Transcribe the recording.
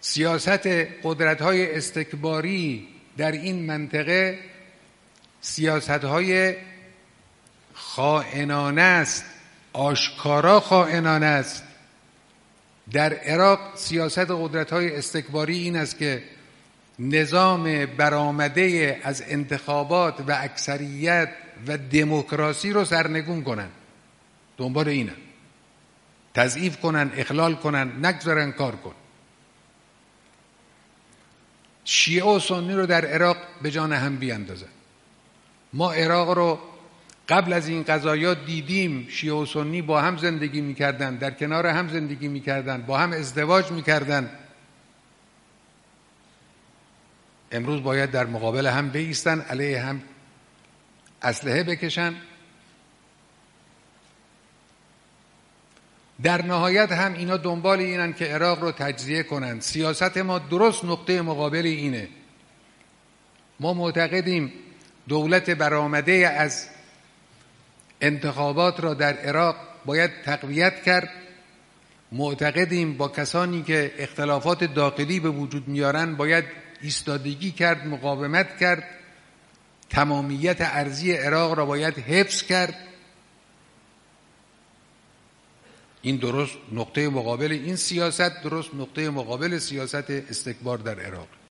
سیاست قدرت‌های استکباری در این منطقه سیاست‌های خائنانه است، آشکارا خائنانه است. در عراق سیاست قدرت‌های استکباری این است که نظام برآمده از انتخابات و اکثریت و دموکراسی رو سرنگون کنن، دنبال اینن، تضعیف کنن، اخلال کنن، نگذارن کار کن. شیعه و سنی رو در عراق به جان هم بیاندازن. ما عراق رو قبل از این قضایا دیدیم، شیعه و سنی با هم زندگی میکردن، در کنار هم زندگی میکردن، با هم ازدواج میکردن. امروز باید در مقابل هم بایستن، علیه هم اسلحه بکشن. در نهایت هم اینا دنبال اینن که عراق رو تجزیه کنن. سیاست ما درست نقطه مقابل اینه. ما معتقدیم دولت برآمده از انتخابات را در عراق باید تقویت کرد. معتقدیم با کسانی که اختلافات داخلی به وجود میارن باید ایستادگی کرد، مقاومت کرد. تمامیت ارضی عراق را باید حفظ کرد. این درست نقطه مقابل این سیاست، درست نقطه مقابل سیاست استکبار در عراق.